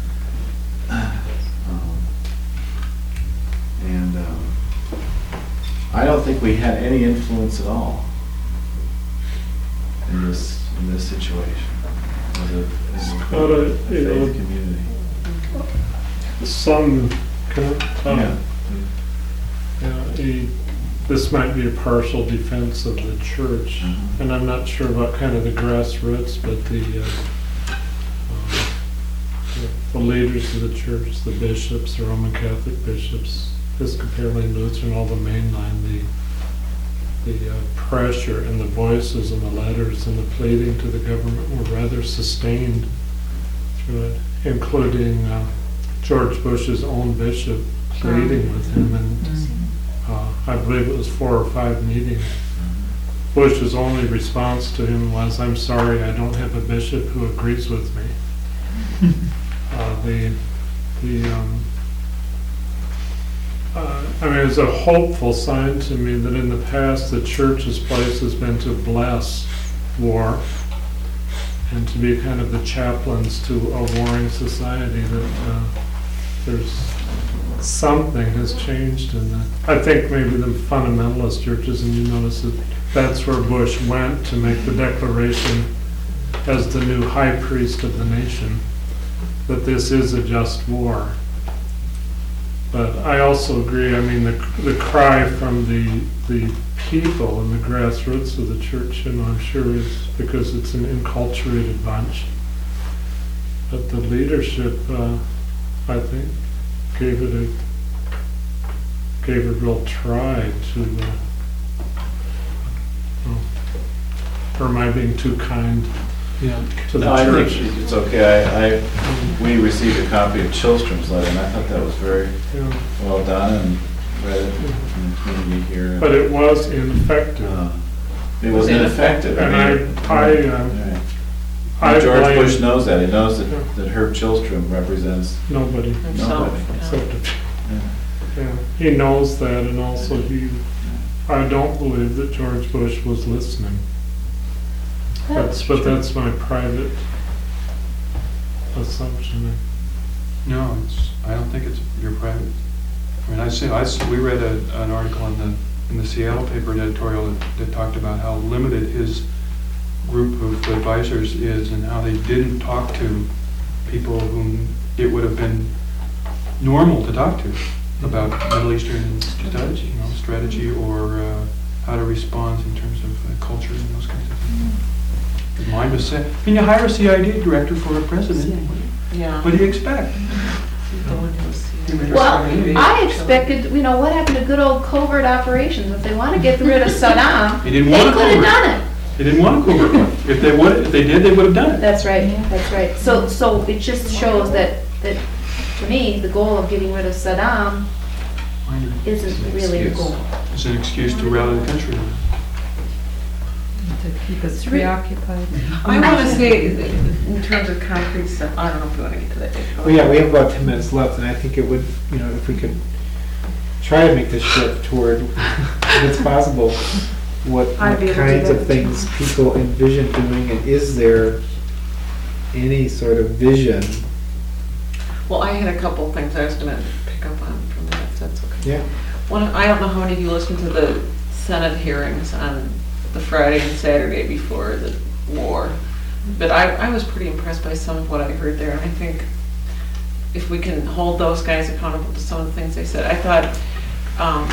Um, and um, I don't think we had any influence at all in this in this situation as a, as a, But, uh, a you faith know, community. Some, can I, Yeah. yeah, a, this might be a partial defense of the church, Mhm. and I'm not sure about kind of the grassroots, but the, uh, um, the leaders of the church, the bishops, the Roman Catholic bishops, Episcopalian, Lutheran, all the mainline, the the uh, pressure and the voices and the letters and the pleading to the government were rather sustained through it, including uh, George Bush's own bishop pleading with him, and uh, I believe it was four or five meetings. Bush's only response to him was, "I'm sorry, I don't have a bishop who agrees with me." uh, the the um, Uh, I mean, it's a hopeful sign to me that in the past the church's place has been to bless war and to be kind of the chaplains to a warring society, that uh, there's something has changed in that. I think maybe the fundamentalist churches, and you notice that that's where Bush went to make the declaration as the new high priest of the nation, that this is a just war. But I also agree, I mean, the the cry from the the people and the grassroots of the church, you know, I'm sure is because it's an enculturated bunch. But the leadership, uh, I think, gave it a gave a real try to, uh, oh, or am I being too kind? Yeah. to the No, I church. think it's okay. I, I, we received a copy of Chillstrom's letter, and I thought that was very Yeah. well done and read it in the community here. But it was ineffective. Uh, It was ineffective. And I, mean, I, uh, right. I And George blame Bush knows that. He knows that, Yeah. that Herb Chillstrom represents nobody. Himself, nobody. yeah. Except, Yeah. yeah, he knows that, and also he, I don't believe that George Bush was listening. That's, but that's my private assumption. No, it's, I don't think it's your private. I mean, I see, I, s- we read a, an article in the, in the Seattle paper, an editorial that, that talked about how limited his group of advisors is and how they didn't talk to people whom it would have been normal to talk to about Middle Eastern strategy, you know, strategy or uh, how to respond in terms of uh, culture and those kinds of things. His mind was set. I mean, you hire a C I D director for a president. Yeah. What do you expect? Well, I expected, you know, what happened to good old covert operations? If they want to get rid of Saddam, He they didn't want a could have covert. done it. They didn't want a covert one. If they would, if they did, they would have done it. That's right, that's right. So, so it just shows that, that, to me, the goal of getting rid of Saddam isn't really the goal. It's an excuse to rally the country. To keep us re- preoccupied. I want to say, in terms of concrete stuff, I don't know if you want to get to that. Dave. Go Well, yeah, ahead. we have about ten minutes left, and I think it would, you know, if we could try to make this shift toward, if it's possible, what, I'd what be able to kinds do of that. things people envision doing, and is there any sort of vision? Well, I had a couple of things I was going to pick up on from that, if that's okay. Yeah. One, I don't know how many of you listened to the Senate hearings on the Friday and Saturday before the war, but I, I was pretty impressed by some of what I heard there, and I think if we can hold those guys accountable to some of the things they said. I thought um,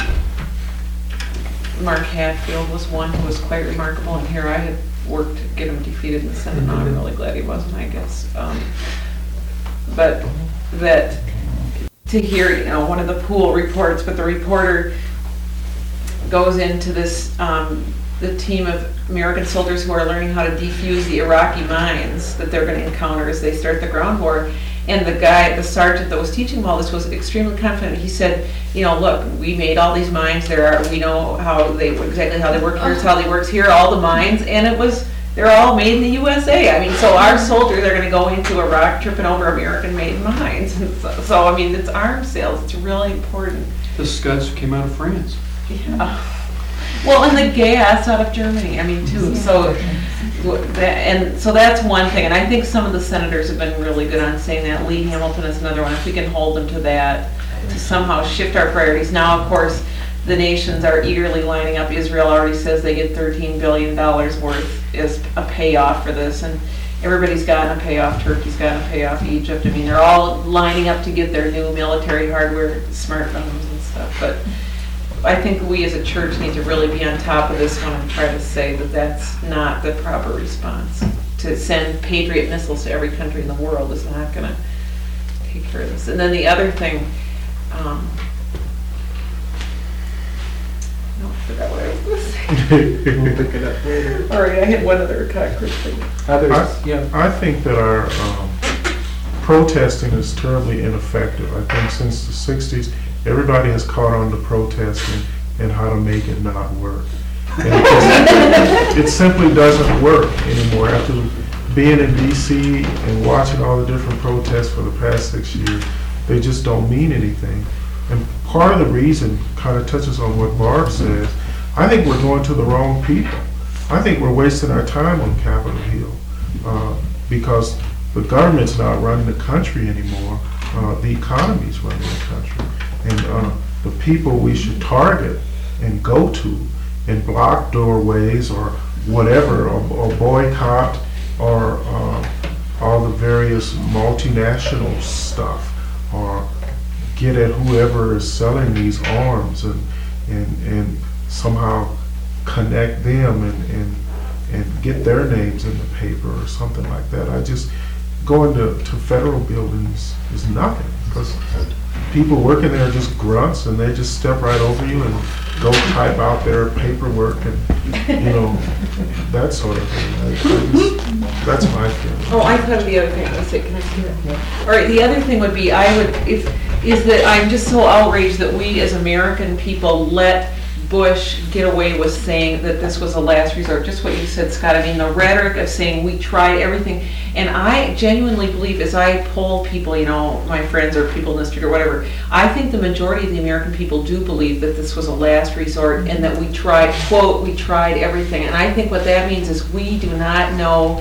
Mark Hatfield was one who was quite remarkable, and here I had worked to get him defeated in the Senate, and I'm really glad he wasn't, I guess. Um, But that, to hear, you know, one of the pool reports, but the reporter goes into this, um, the team of American soldiers who are learning how to defuse the Iraqi mines that they're going to encounter as they start the ground war. And the guy, the sergeant that was teaching them all this was extremely confident. He said, you know, look, we made all these mines. There are, we know how they, exactly how they work. Here's how they work. Here are all the mines. And it was, they're all made in the U S A. I mean, so our soldiers are going to go into Iraq tripping over American-made mines. And so, so, I mean, it's arms sales. It's really important. The Scuds came out of France. Yeah. Well, and the gas out of Germany, I mean, too, so, that- and so that's one thing, and I think some of the senators have been really good on saying that. Lee Hamilton is another one, if we can hold them to that, to somehow shift our priorities. Now, of course, the nations are eagerly lining up. Israel already says they get thirteen billion dollars worth as a payoff for this, and everybody's gotten a payoff. Turkey's gotten a payoff, Egypt. I mean, they're all lining up to get their new military hardware, smartphones and stuff, but I think we as a church need to really be on top of this one and try to say that that's not the proper response. To send Patriot missiles to every country in the world is not going to take care of this. And then the other thing, um, no, I forgot what I was going to say. We'll pick it up later. All right, I had one other concrete thing. Others, I, yeah. I think that our um, protesting is terribly ineffective. I think since the sixties, everybody has caught on to protesting and how to make it not work. And it, just, it simply doesn't work anymore. After being in D C and watching all the different protests for the past six years, they just don't mean anything. And part of the reason kind of touches on what Barb says. I think we're going to the wrong people. I think we're wasting our time on Capitol Hill uh, because the government's not running the country anymore. Uh, the economy's running the country. And uh, the people we should target and go to and block doorways or whatever, or, or boycott, or uh, all the various multinational stuff, or get at whoever is selling these arms and and, and somehow connect them and, and and get their names in the paper or something like that. I just, going to, to federal buildings is nothing, because people working there are just grunts, and they just step right over you and go type out their paperwork and you know, that sort of thing. I- I just- That's my feeling. Oh, I thought of the other thing, I was can I see that? All right, the other thing would be, I would, if, is that I'm just so outraged that we as American people let Bush get away with saying that this was a last resort, just what you said, Scott. I mean, the rhetoric of saying we tried everything, and I genuinely believe, as I poll people, you know, my friends or people in the street or whatever, I think the majority of the American people do believe that this was a last resort and that we tried, quote, we tried everything. And I think what that means is we do not know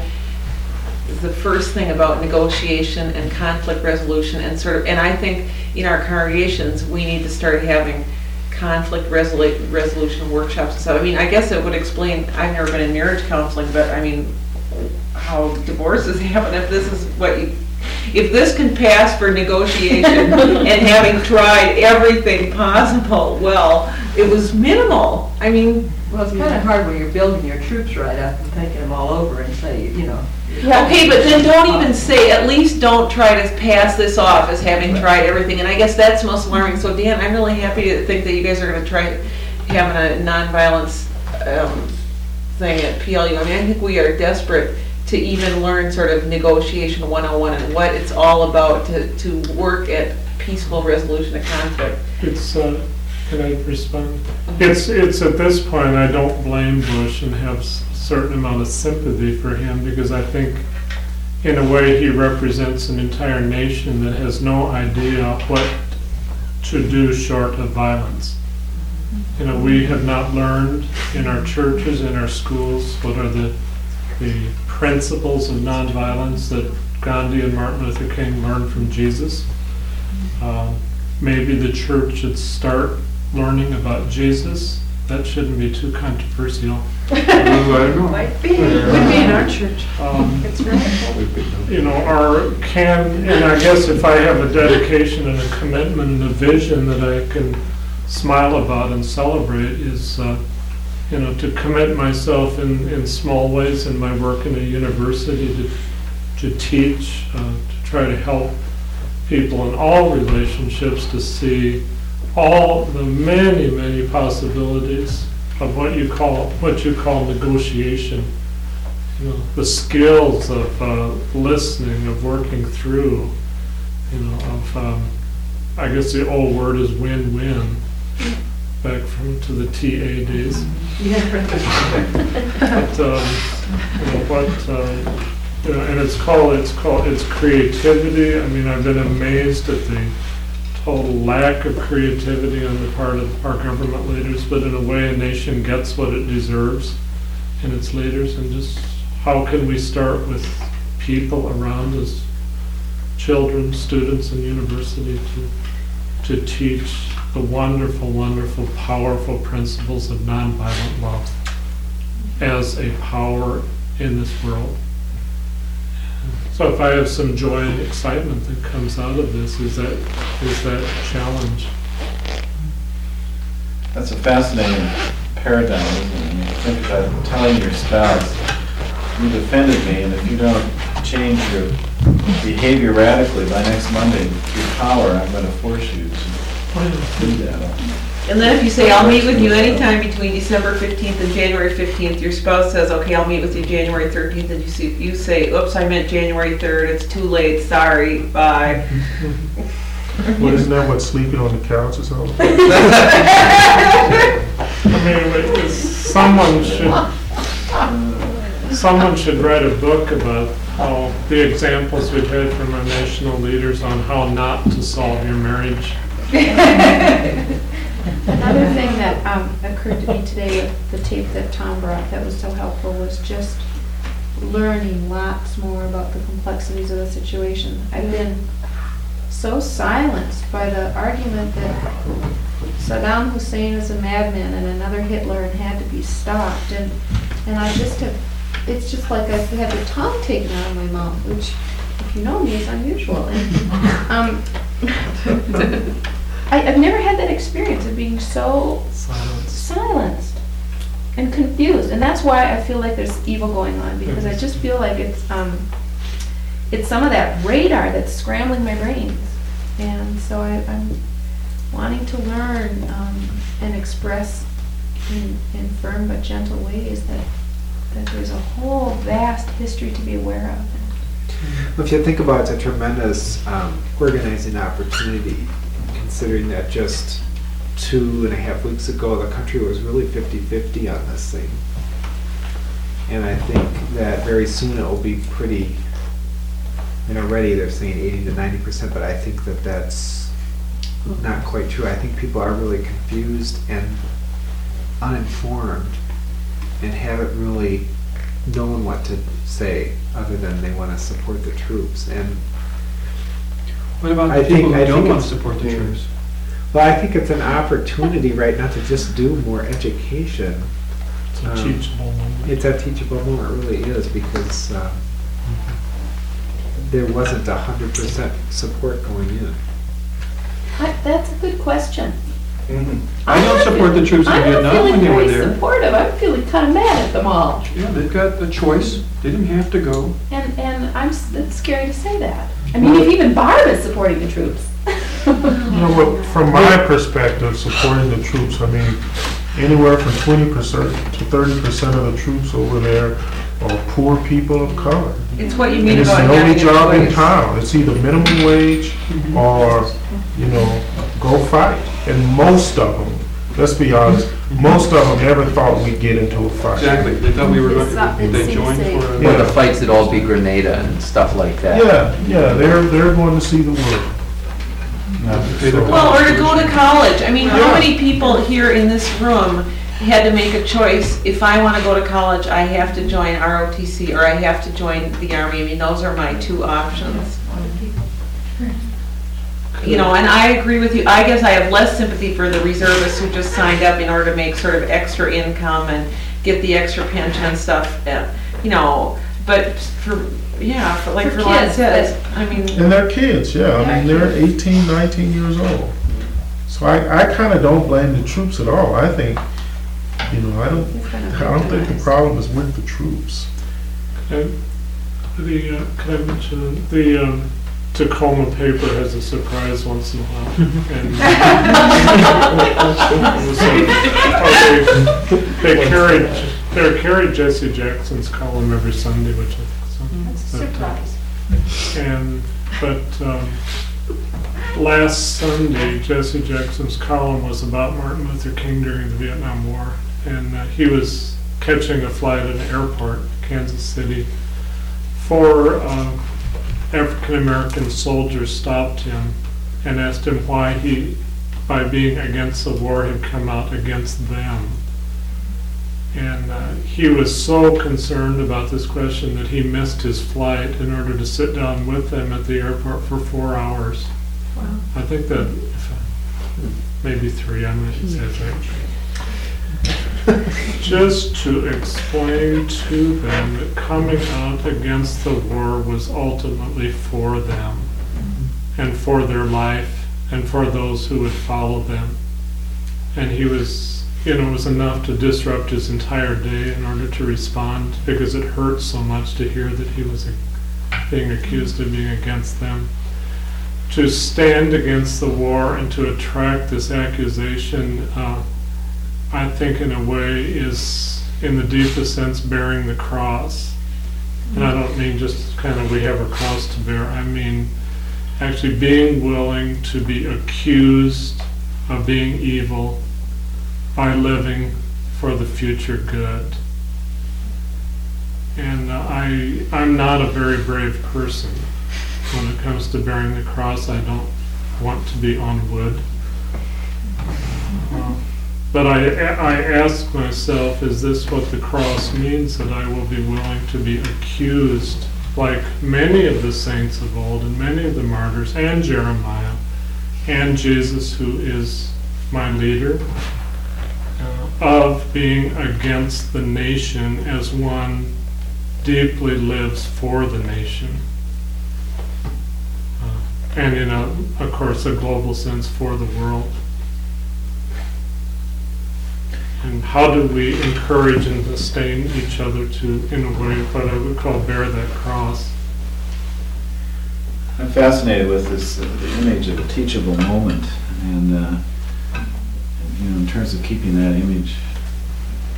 the first thing about negotiation and conflict resolution and sort of, and I think in our congregations, we need to start having conflict resolu- resolution workshops and stuff. I mean, I guess it would explain, I've never been in marriage counseling, but I mean, how divorces happen if this is what you, if this can pass for negotiation and having tried everything possible, well, it was minimal. I mean. Well, it's kind of hard when you're building your troops right up and taking them all over and say, you know. Okay, but then don't even say, at least don't try to pass this off as having tried everything. And I guess that's most alarming. So Dan, I'm really happy to think that you guys are going to try having a nonviolence um, thing at P L U. I mean, I think we are desperate to even learn sort of negotiation one oh one and what it's all about to, to work at peaceful resolution of conflict. It's, uh, can I respond? It's, it's at this point, I don't blame Bush and have s- certain amount of sympathy for him, because I think in a way he represents an entire nation that has no idea what to do short of violence. You know, we have not learned in our churches, in our schools, what are the, the principles of nonviolence that Gandhi and Martin Luther King learned from Jesus. Uh, maybe the church should start learning about Jesus. That shouldn't be too controversial. Might be, would be in our church. Um, It's radical. You know, our can, and I guess if I have a dedication and a commitment and a vision that I can smile about and celebrate is, uh, you know, to commit myself in, in small ways in my work in a university to, to teach, uh, to try to help people in all relationships to see all the many, many possibilities of what you call, what you call negotiation. You know, the skills of uh, listening, of working through, you know, of, um, I guess the old word is win-win, back from to the T A days. But, um, you know, what, uh, you know, and it's called, it's called, it's creativity. I mean, I've been amazed at the total lack of creativity on the part of our government leaders, but in a way, a nation gets what it deserves in its leaders, and just how can we start with people around us, children, students in university, to, to teach the wonderful, wonderful, powerful principles of nonviolent love as a power in this world. So if I have some joy and excitement that comes out of this, is that, is that challenge. That's a fascinating paradigm, isn't it? I mean, think about telling your spouse, you defended me, and if you don't change your behavior radically by next Monday through power, I'm going to force you to do that. And then if you say, I'll meet with you anytime between December fifteenth and January fifteenth, your spouse says, okay, I'll meet with you January thirteenth, and you see, you say, oops, I meant January third, it's too late, sorry, bye. Well, isn't that what sleeping on the couch is all about? I mean, it- someone should, someone should write a book about how the examples we've had from our national leaders on how not to solve your marriage. Another thing that um, occurred to me today with the tape that Tom brought that was so helpful was just learning lots more about the complexities of the situation. I've been so silenced by the argument that Saddam Hussein is a madman and another Hitler and had to be stopped. And, and I just have, it's just like I've had the tongue taken out of my mouth, which, if you know me, is unusual. And, um, I, I've never had that experience of being so Silence. silenced and confused, and that's why I feel like there's evil going on, because I just feel like it's um, it's some of that radar that's scrambling my brains, and so I, I'm wanting to learn um, and express in, in firm but gentle ways, that, that there's a whole vast history to be aware of. If you think about it, it's a tremendous um, organizing opportunity, considering that just two and a half weeks ago, the country was really fifty-fifty on this thing. And I think that very soon it will be pretty, and already they're saying eighty to ninety percent, but I think that that's not quite true. I think people are really confused and uninformed and haven't really known what to say, other than they want to support the troops. And What about I the people think- who I don't think want to it's- support the troops? well, I think it's an opportunity right now to just do more education. It's a Um, teachable moment. It's a teachable moment, it really is, because um, there wasn't a hundred percent support going in. I- That's a good question. I don't support the troops in Vietnam when they were I'm not feeling very there. supportive, I'm feeling kind of mad at them all. Yeah, they've got the choice. They didn't have to go. And, and I'm, s- it's scary to say that. I mean, if even Barb is supporting the troops. You know, what, from my perspective, supporting the troops, I mean, anywhere from twenty percent to thirty percent of the troops over there are poor people of color. It's what you And mean it's about the only having a job in choice. town. It's either minimum wage or, you know, go fight. And most of them, let's be honest, most of them never thought we'd get into a fight. Exactly. They thought we were It's not- going, it they seems joined safe. for a... Or the fights would all be Grenada and stuff like that. Yeah, yeah, they're, they're going to see the world. Pay their Well, or to go to college. I mean, how Yeah. many people here in this room had to make a choice? If I want to go to college, I have to join R O T C or I have to join the Army. I mean, those are my two options. You know, and I agree with you. I guess I have less sympathy for the reservists who just signed up in order to make sort of extra income and get the extra pension and stuff, uh, you know, but for, yeah, for like For for what it kids, says, I mean. And they're kids, yeah, I mean, they're eighteen, nineteen years old. So I, I kinda don't blame the troops at all. I think, you know, I don't, I don't think the problem is with the troops. And the, uh, can I mention, the um, Tacoma paper has a surprise once in a while. And it was, uh, oh, they, they carried, they carried Jesse Jackson's column every Sunday, which I think That's a so. But, uh, surprise. And, but, um, last Sunday, Jesse Jackson's column was about Martin Luther King during the Vietnam War. And uh, he was catching a flight at an airport, Kansas City. Four uh, African-American soldiers stopped him and asked him why he, by being against the war, had come out against them. And uh, he was so concerned about this question that he missed his flight in order to sit down with them at the airport for four hours. Wow. I think that, if I- maybe three, I might exaggerate. Just to explain to them that coming out against the war was ultimately for them and for their life and for those who would follow them. And he was, you know, it was enough to disrupt his entire day in order to respond, because it hurt so much to hear that he was being accused of being against them. To stand against the war and to attract this accusation, uh, I think in a way is, in the deepest sense, bearing the cross. And I don't mean just kind of we have a cross to bear. I mean actually being willing to be accused of being evil by living for the future good. And uh, I, I'm not a very brave person. When it comes to bearing the cross, I don't want to be on wood. Uh, But I, I ask myself, is this what the cross means, that I will be willing to be accused, like many of the saints of old and many of the martyrs, and Jeremiah, and Jesus, who is my leader, uh, of being against the nation as one deeply lives for the nation. Uh, and in a, of course, a global sense for the world. And how do we encourage and sustain each other to, in a way, what I would call bear that cross? I'm fascinated with this, uh, the image of a teachable moment, and uh, you know, in terms of keeping that image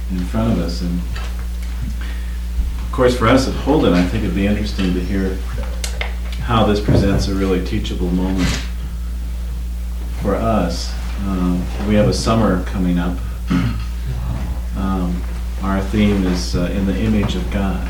in front of us. And of course, for us at Holden, I think it'd be interesting to hear how this presents a really teachable moment for us. Um, we have a summer coming up. Um, our theme is uh, in the image of God.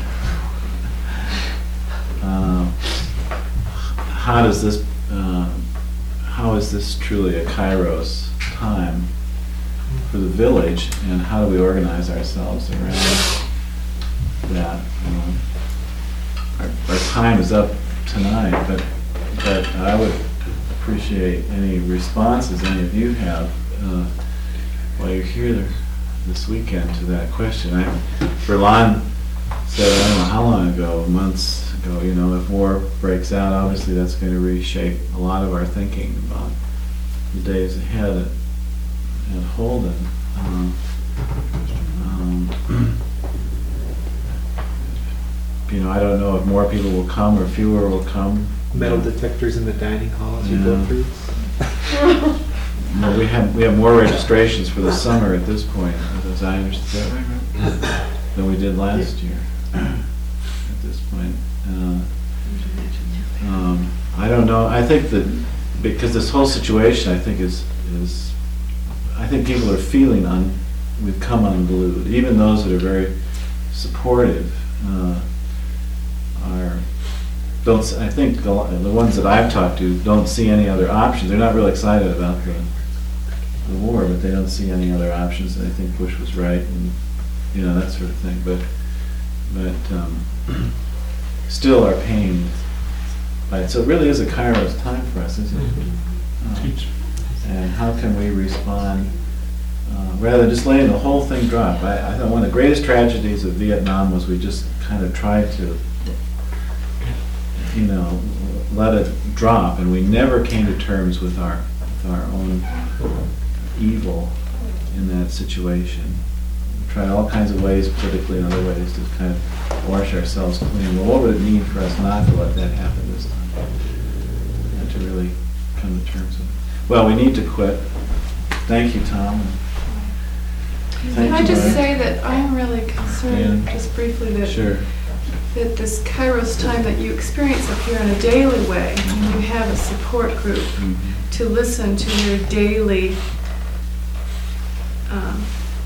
Uh, how does this, uh, how is this truly a Kairos time for the village, and how do we organize ourselves around that? Um, our, our time is up tonight, but but I would appreciate any responses any of you have uh, while you're here this weekend to that question. I, Berlin said, I don't know how long ago, months ago, you know, if war breaks out, obviously that's going to reshape a lot of our thinking about the days ahead at, at Holden. Um, um, you know, I don't know if more people will come or fewer will come. Metal detectors in the dining hall as you go Yeah. through. Well, we have, we have more registrations for the summer at this point, as I understand, than we did last year at this point. Uh, um, I don't know, I think that, because this whole situation, I think is, is, I think people are feeling un, we've come unglued. Even those that are very supportive uh, are, don't, s- I think the, the ones that I've talked to don't see any other options. They're not really excited about the, the war, but they don't see any other options. And I think Bush was right, and you know, that sort of thing. But but um, still are pained by it. So it really is a Kairos time for us, isn't it? Um, and how can we respond uh, rather than just letting the whole thing drop? I, I thought one of the greatest tragedies of Vietnam was we just kind of tried to, you know, let it drop, and we never came to terms with our with our own evil in that situation. We tried all kinds of ways, politically and other ways, to kind of wash ourselves clean. Well, what would it mean for us not to let that happen this time, and to really come to terms with it? Well, we need to quit. Thank you, Tom. Can Thank I you, just Mary. say that I'm really concerned, Yeah. just briefly, that Sure. that this Kairos time that you experience up here in a daily way, and you have a support group Mhm. to listen to your daily um,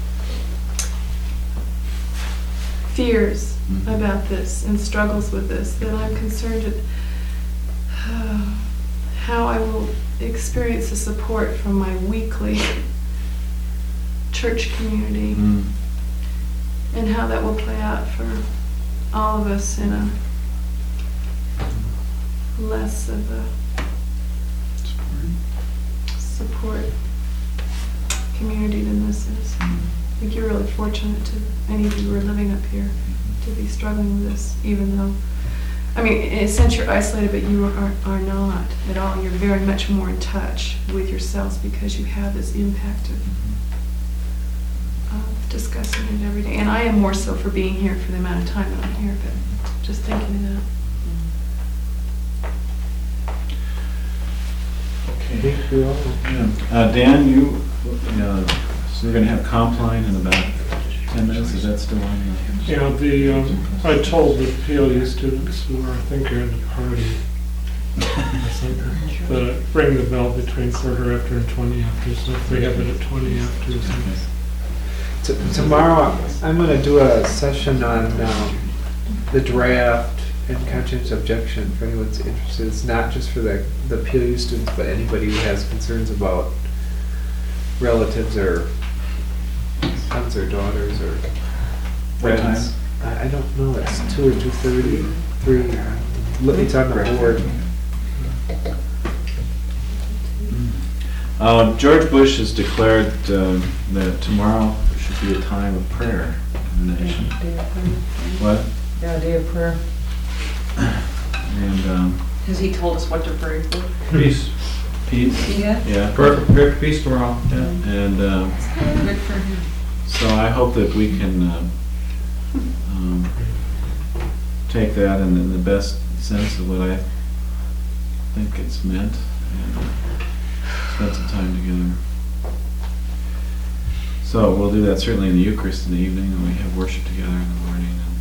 fears Mhm. about this and struggles with this, that I'm concerned at uh, how I will experience the support from my weekly church community, Mm. and how that will play out for all of us in a less of a support community than this is. I think you're really fortunate to, any of you who are living up here, to be struggling with this, even though, I mean, in a sense you're isolated, but you are, are not at all. You're very much more in touch with yourselves because you have this impact of of discussing it every day. And I am more so for being here for the amount of time that I'm here, but just thinking of that. Okay. Thank you all. Yeah. Uh, Dan, you, uh, so we're going to have Compline in about ten minutes. Is that still on? You know, the, um, I told the P L U students who are, I think, are at the party, the ring the bell between quarter after and twenty after, so if they have it at twenty after or something. T- Tomorrow, I'm going to do a session on um, the draft and conscientious objection, if anyone's interested. It's not just for the, the P L U students, but anybody who has concerns about relatives or sons or daughters or What friends. I, I don't know, it's two or two thirty, three, Look, it's on the board. Uh, George Bush has declared uh, that tomorrow should be a time of prayer in the nation. What? Yeah, day of prayer. And um, Has he told us what to pray for? Peace. peace. Yeah. Yeah. Perfect, perfect peace tomorrow. Yeah. And um, Good for him. so I hope that we can um, um, take that in, in the best sense of what I think it's meant, and uh, spend some time together. So we'll do that certainly in the Eucharist in the evening, and we have worship together in the morning. And